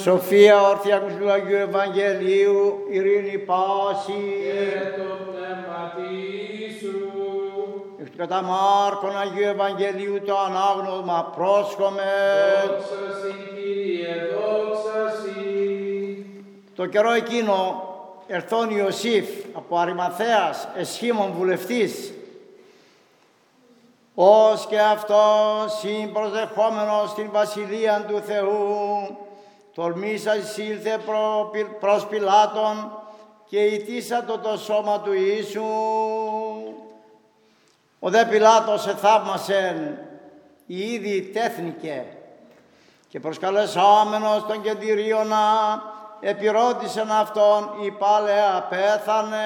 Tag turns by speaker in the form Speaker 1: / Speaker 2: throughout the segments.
Speaker 1: Σοφία όρθια ακούς του Αγίου Ευαγγελίου, ειρήνη πάση.
Speaker 2: Και το πνεύματι σου.
Speaker 1: Εκ του κατά Μάρκον Αγίου Ευαγγελίου το ανάγνωσμα πρόσχομαι.
Speaker 2: Δόξα σοι, Κύριε, δόξα σοι.
Speaker 1: Το καιρό εκείνο ερθών Ιωσήφ από Αριμαθέας εσχήμων βουλευτής, ως και αυτός συμπροσδεχόμενος στην Βασιλεία του Θεού, τολμήσα εισήλθε προς Πιλάτων και ητήσατο το σώμα του Ιησού. Ο δε Πιλάτος εθαύμασεν, ήδη τέθνηκε και προσκαλεσάμενος των κεντηρίωνα επιρώτησεν αυτόν, η πάλαια πέθανε.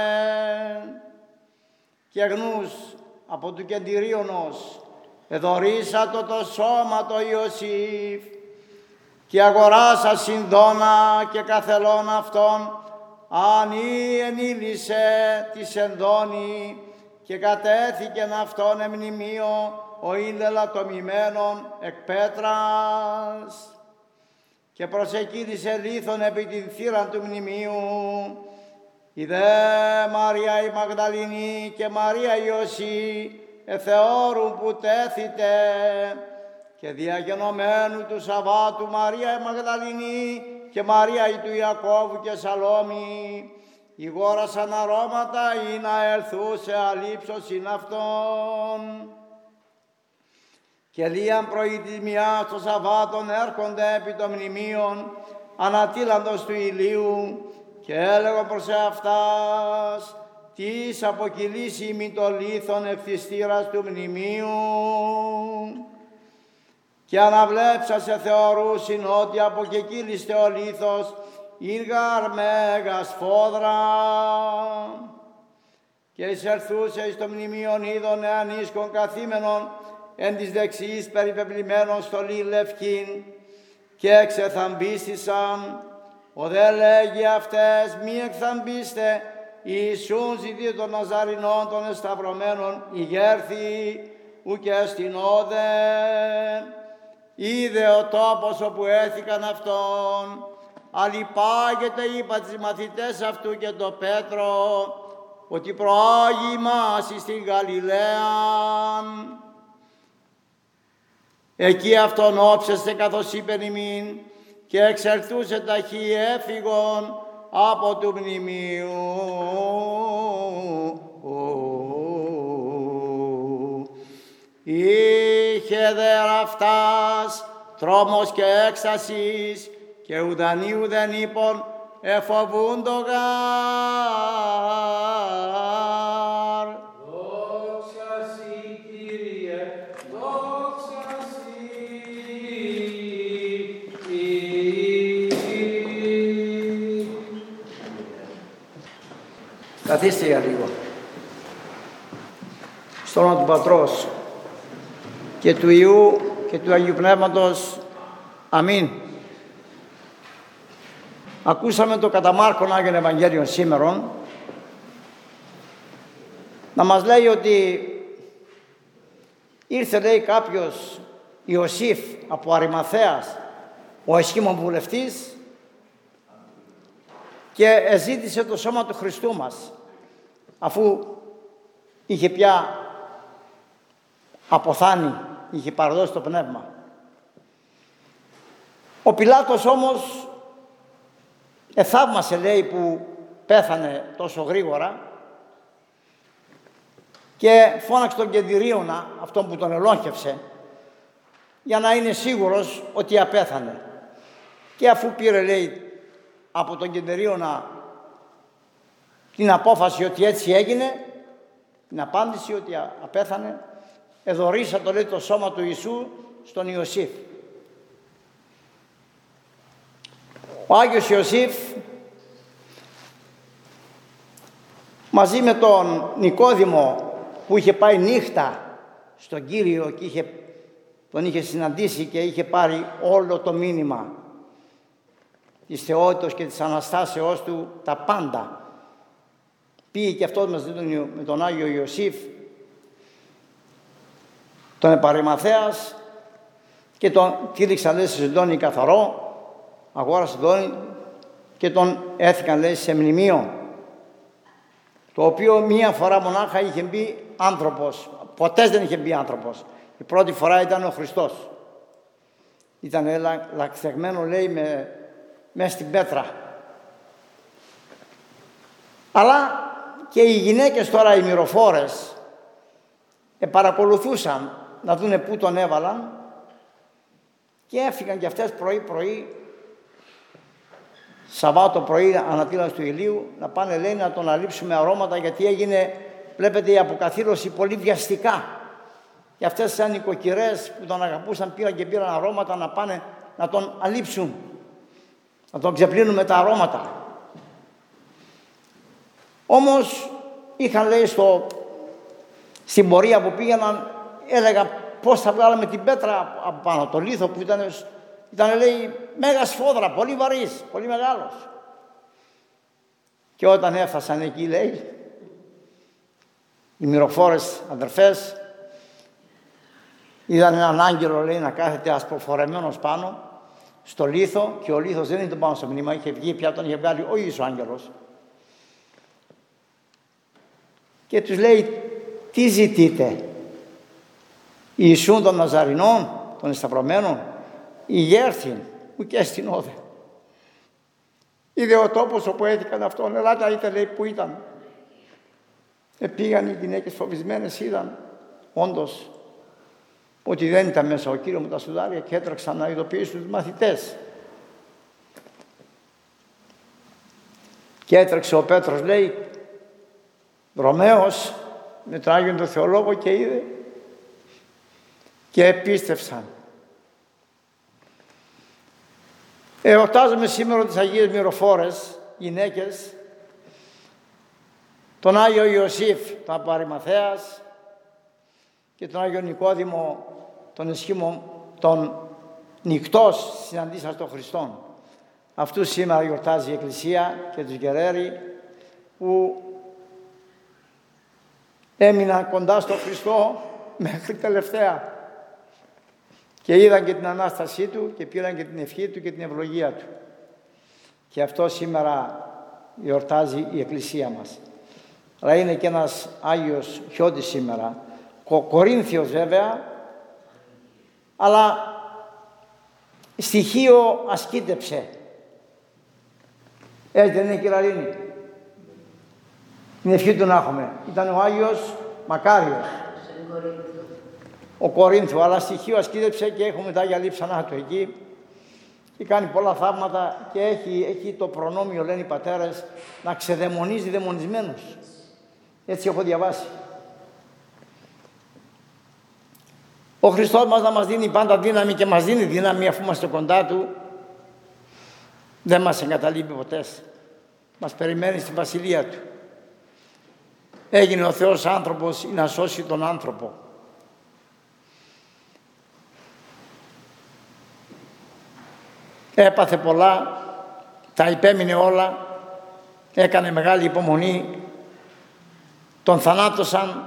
Speaker 1: Και γνούς από του κεντηρίωνος εδωρήσατο το σώμα το Ιωσήφ και αγοράσα συνδόνα και καθελών αυτών, αν ή ενήλυσε τη σενδόνη και κατέθηκεν αυτόν εμνημείο ο ήλελατομημένον εκ πέτρας και προσεκίνησε λίθον επί την θύραν του μνημείου. Η δε Μαρία η Μαγδαληνή και Μαρία Ιωσή εθεώρουν που τέθητε και διαγενωμένου του Σαββάτου Μαρία η Μαγδαληνή και Μαρία η του Ιακώβου και Σαλόμη ηγόρασαν αρώματα ή να ελθούσε αλήψωσιν αυτόν. Και λίαν πρωί της μιας των Σαββάτων έρχονται επί των μνημείων ανατήλαντος του ηλίου και έλεγαν προς εαυτάς, τις αποκυλήσει ημί το λίθον ευθυστήρας του μνημείου. Και αναβλέψασε θεωρούσιν ότι αποκεκύλιστε ο λίθος ήγαρ μέγας φόδρα. Και εισερθούσε εις το μνημείον είδων εανίσκων καθήμενων εν της δεξιής περιπεπλημένων στολή λευκήν και εξεθαμπίστησαν. Ο δε λέγει αυτές μη εκθαμπίστε, Ιησούν ζητεί των Ναζαρινών των εσταυρωμένων ηγέρθη ουκ στην όδε. Είδε ο τόπος όπου έθηκαν αυτόν, αλυπάγεται είπα τις μαθητές αυτού και το Πέτρο, ότι προάγει μας εις την Γαλιλαία. Εκεί αυτόν όψεστε καθώς είπεν ημίν και εξελθούσε ταχύ έφυγον από του μνημείου. Είχε δε ραφτάς τρόμος και έκστασης και ουδανίου δεν είπων εφοβούν το γάρ.
Speaker 2: Δόξα σοι, Κύριε, δόξα σοι.
Speaker 1: Καθίστε για λίγο. Στο όνομα του Πατρός και του Υιού και του Αγίου Πνεύματος. Αμήν. Ακούσαμε το κατά Μάρκον Άγιον Ευαγγέλιον σήμερον να μας λέει ότι ήρθε, λέει, κάποιος Ιωσήφ από Αριμαθέας, ο εσχήμων βουλευτής, και εζήτησε το σώμα του Χριστού μας, αφού είχε πια αποθάνει, είχε παραδώσει το πνεύμα. Ο Πιλάτος όμως εθαύμασε, λέει, που πέθανε τόσο γρήγορα και φώναξε τον κεντηρίωνα, αυτόν που τον ελόγχευσε, για να είναι σίγουρος ότι απέθανε. Και αφού πήρε, λέει, από τον κεντηρίωνα την απόφαση ότι έτσι έγινε, την απάντηση ότι απέθανε, εδωρήσα, το λέει, το σώμα του Ιησού στον Ιωσήφ. Ο Άγιος Ιωσήφ μαζί με τον Νικόδημο που είχε πάει νύχτα στον Κύριο και τον είχε συναντήσει και είχε πάρει όλο το μήνυμα της θεότητος και της Αναστάσεώς του, τα πάντα. Πήγε και αυτός μαζί με τον Άγιο Ιωσήφ, τον Επαριμαθέας, και τον τύλιξαν, λέει, σε σεντόνι καθαρό αγόρασε τον και τον έθηκαν, λέει, σε μνημείο, το οποίο μία φορά μονάχα είχε μπει άνθρωπος. Ποτέ δεν είχε μπει άνθρωπος. Η πρώτη φορά ήταν ο Χριστός. Ήταν λαξεγμένο, λέει, μέσα στην πέτρα. Αλλά και οι γυναίκες τώρα, οι μυροφόρες, παρακολουθούσαν να δούνε πού τον έβαλαν και έφυγαν κι αυτές πρωί-πρωί, Σαββάτο πρωί, ανατείνας του ηλίου, να πάνε, λέει, να τον αλείψουμε αρώματα, γιατί έγινε, βλέπετε, η αποκαθήλωση πολύ βιαστικά. Και αυτές σαν νοικοκυρές που τον αγαπούσαν πήραν αρώματα να πάνε να τον αλείψουν, να τον ξεπλύνουν με τα αρώματα. Όμως είχαν, λέει, στην πορεία που πήγαιναν, έλεγα πώς θα βγάλαμε την πέτρα από πάνω, το λίθο που ήταν, λέει, μέγα σφόδρα, πολύ βαρύς, πολύ μεγάλος. Και όταν έφτασαν εκεί, λέει, οι μυροφόρες αδερφές, είδαν έναν άγγελο, λέει, να κάθεται ασπροφορεμένος πάνω στο λίθο, και ο λίθος δεν ήταν πάνω στο μνήμα, είχε βγει πια, τον είχε βγάλει ο ίδιος ο άγγελος. Και τους λέει, τι ζητείτε? Ιησούν των Ναζαρινών, των εσταυρωμένων? Ηγέρθην, ουκ έστιν όδε. Είδε ο τόπος όπου έθηκαν αυτόν, ελάτε, είτε, λέει, που ήταν. Πήγαν οι γυναίκες φοβισμένες, είδαν όντως ότι δεν ήταν μέσα ο Κύριος με τα σουδάρια και έτρεξαν να ειδοποιήσουν τους μαθητές. Και έτρεξε ο Πέτρος, λέει, δρομέως με τον Άγιον τον Θεολόγο, και είδε και επίστευσαν. Εορτάζουμε σήμερα τις Αγίες Μυροφόρες γυναίκες, τον Άγιο Ιωσήφ τον Απαριμαθέας και τον Άγιο Νικόδημο τον Εσχήμο, τον νυκτός συναντήσας των Χριστών. Αυτούς σήμερα γιορτάζει η Εκκλησία και τους Γερέροι που έμειναν κοντά στον Χριστό μέχρι τελευταία και είδαν και την Ανάστασή Του και πήραν και την ευχή Του και την ευλογία Του. Και αυτό σήμερα γιορτάζει η Εκκλησία μας. Αλλά είναι και ένας Άγιος Χιώτης σήμερα, Κορίνθιος βέβαια, αλλά στοιχείο ασκήτεψε. Έτσι δεν είναι, κύριε Αρίνη? Την ευχή Του να έχουμε. Ήταν ο Άγιος Μακάριος, ο Κορίνθου, αλλά στοιχείο ασκήτεψε και έχουμε τα Άγια Λείψανά Του εκεί και κάνει πολλά θαύματα και έχει το προνόμιο, λένε οι πατέρες, να ξεδαιμονίζει δαιμονισμένους. Έτσι έχω διαβάσει. Ο Χριστός μας να μας δίνει πάντα δύναμη και μας δίνει δύναμη αφού είμαστε κοντά Του. Δεν μας εγκαταλείπει ποτέ. Μας περιμένει στη Βασιλεία Του. Έγινε ο Θεός άνθρωπος να σώσει τον άνθρωπο. Έπαθε πολλά, τα υπέμεινε όλα, έκανε μεγάλη υπομονή, τον θανάτωσαν,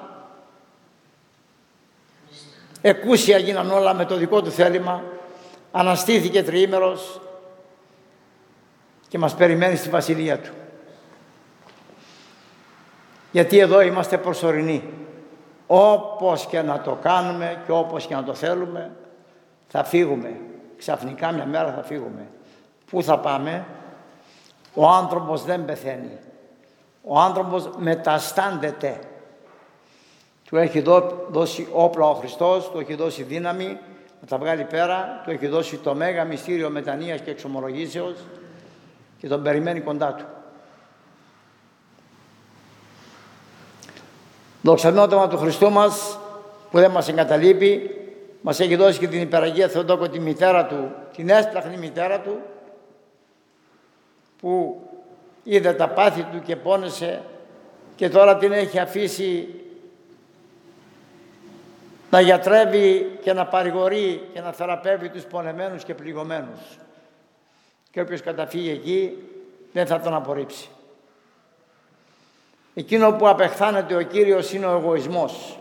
Speaker 1: εκούσια γίναν όλα με το δικό Του θέλημα, αναστήθηκε τριήμερος και μας περιμένει στη Βασιλεία Του. Γιατί εδώ είμαστε προσωρινοί. Όπως και να το κάνουμε και όπως και να το θέλουμε, θα φύγουμε. Ξαφνικά μια μέρα θα φύγουμε. Πού θα πάμε? Ο άνθρωπος δεν πεθαίνει. Ο άνθρωπος μεταστάνδεται. Του έχει δώσει όπλα ο Χριστός, του έχει δώσει δύναμη να τα βγάλει πέρα, του έχει δώσει το μέγα μυστήριο μετανοίας και εξομολογήσεως και τον περιμένει κοντά Του. Δοξανόταμα του Χριστού μας που δεν μας εγκαταλείπει, μας έχει δώσει και την Υπεραγία Θεοτόκο, τη μητέρα Του, την έσπλαχνη μητέρα Του, που είδε τα πάθη Του και πόνεσε και τώρα την έχει αφήσει να γιατρεύει και να παρηγορεί και να θεραπεύει τους πονεμένους και πληγωμένους. Και όποιος καταφύγει εκεί δεν θα τον απορρίψει. Εκείνο που απεχθάνεται ο Κύριος είναι ο εγωισμός.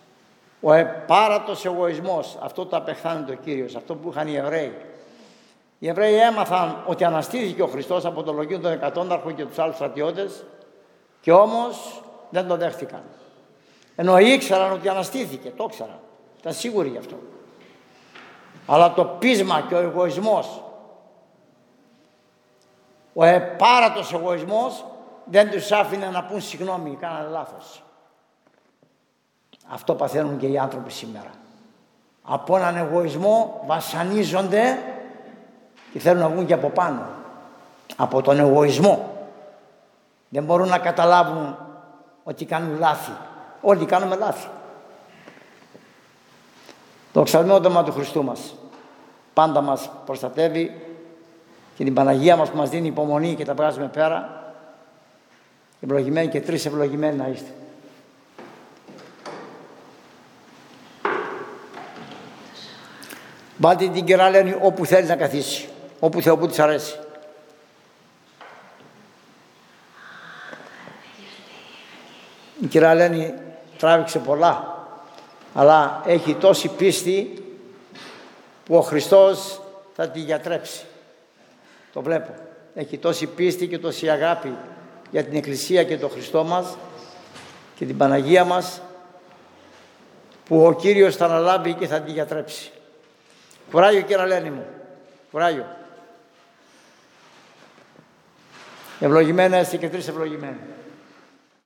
Speaker 1: Ο επάρατος εγωισμός, αυτό το απεχθάνεται ο Κύριος, αυτό που είχαν οι Εβραίοι. Οι Εβραίοι έμαθαν ότι αναστήθηκε ο Χριστός από το λογείο των εκατόνταρχων και τους άλλους στρατιώτες και όμως δεν το δέχτηκαν. Ενώ ήξεραν ότι αναστήθηκε, το ήξεραν, ήταν σίγουροι γι' αυτό. Αλλά το πείσμα και ο εγωισμός, ο επάρατος εγωισμός δεν τους άφηνε να πούν συγγνώμη, κάνανε λάθος. Αυτό παθαίνουν και οι άνθρωποι σήμερα. Από έναν εγωισμό βασανίζονται και θέλουν να βγουν και από πάνω. Από τον εγωισμό. Δεν μπορούν να καταλάβουν ότι κάνουν λάθη. Όλοι κάνουμε λάθη. Το δοξασμένο όνομα του Χριστού μας πάντα μας προστατεύει και την Παναγία μας που μας δίνει υπομονή και τα βγάζουμε πέρα. Ευλογημένοι και τρεις ευλογημένοι να είστε. Βάλτε την κυρά Λένη όπου θέλει να καθίσει, όπου της αρέσει. Η κυρά Λένη τράβηξε πολλά, αλλά έχει τόση πίστη που ο Χριστός θα τη γιατρέψει. Το βλέπω. Έχει τόση πίστη και τόση αγάπη για την Εκκλησία και τον Χριστό μας και την Παναγία μας, που ο Κύριος θα αναλάβει και θα τη γιατρέψει. Κουράγιο κύριε Λένη μου, κουράγιο. Ευλογημένα είστε και τρεις ευλογημένοι.